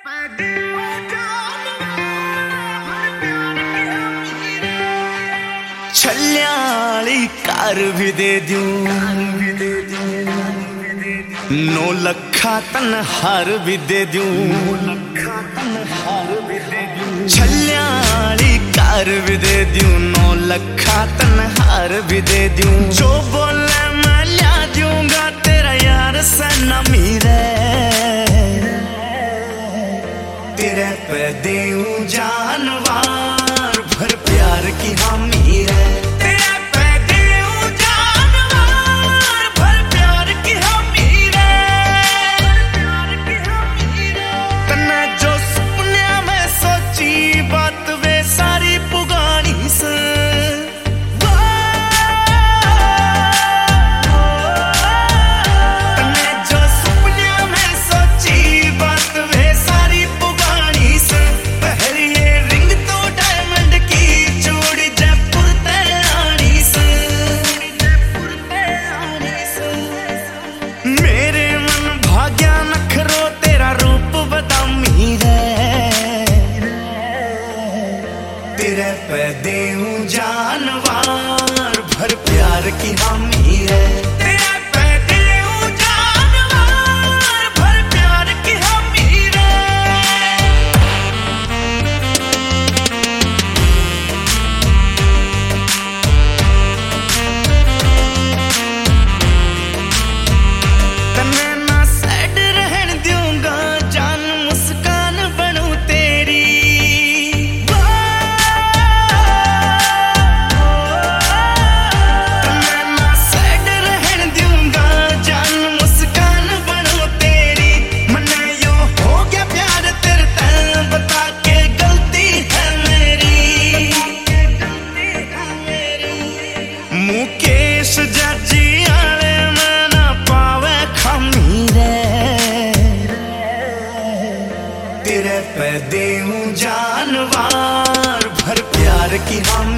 छल्याली car भी दे दूं, 9 लखा तन हार भी दे दूं, छल्याली कार भी दे दूं, 9 लखा तन हार भी दे दूं। जो बोले मैं ला दूंगा तेरा यार सनमी रे, तेरे पे दूं जानवर भर प्यार की हामी है। तेरे पे दूं जानवर भर प्यार की हामी है। तेरे पे दूं जानवर भर प्यार की हामी है। तन्ने ना सैड रहन दूंगा जान मुस्कान बनूं तेरी। मुकेश जाजी आले में ना पावे खामी रे, तेरे पे दूं जानवर भर प्यार की हामी।